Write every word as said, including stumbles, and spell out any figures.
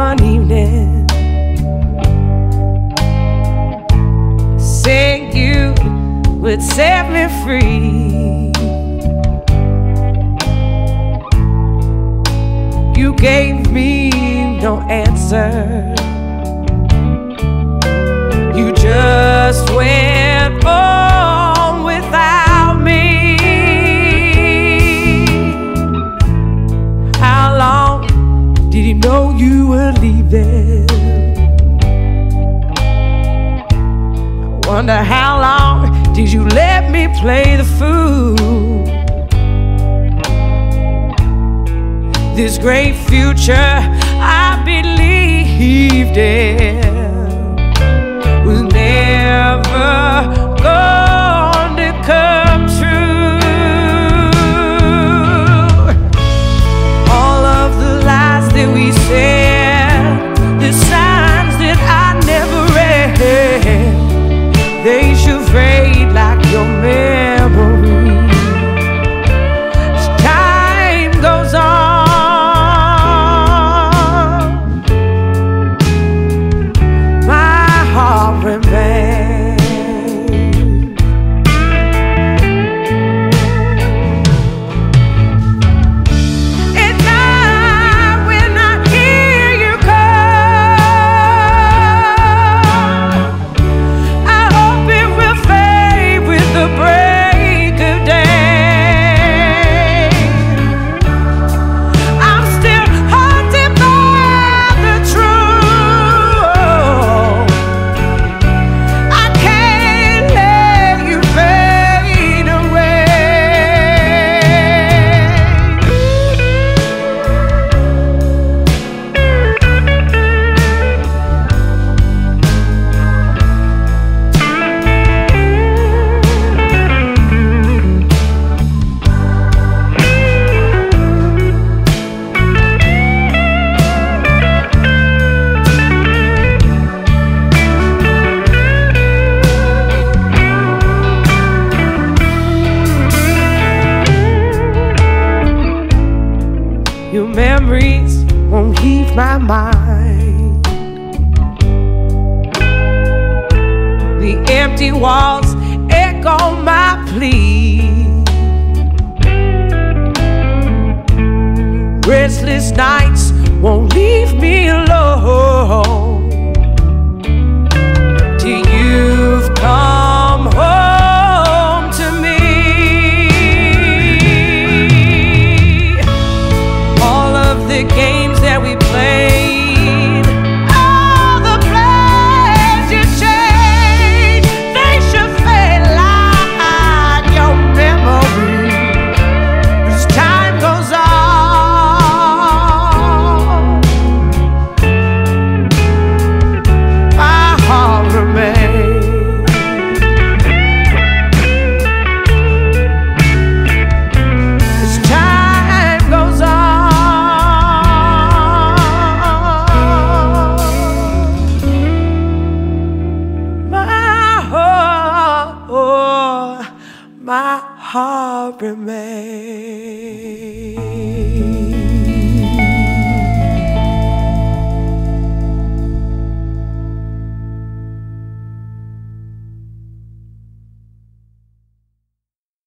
one evening, saying you would set me free. You gave me no answer. You just went on without me. How long did you know you were leaving? I wonder how long did you let me play the fool? This great future I believed in was never going to come true. All of the lies that we said, the signs that I never read, they should fade like your memory as time goes on. Your memories won't leave my mind. The empty walls echo my plea. Restless nights won't leave me alone.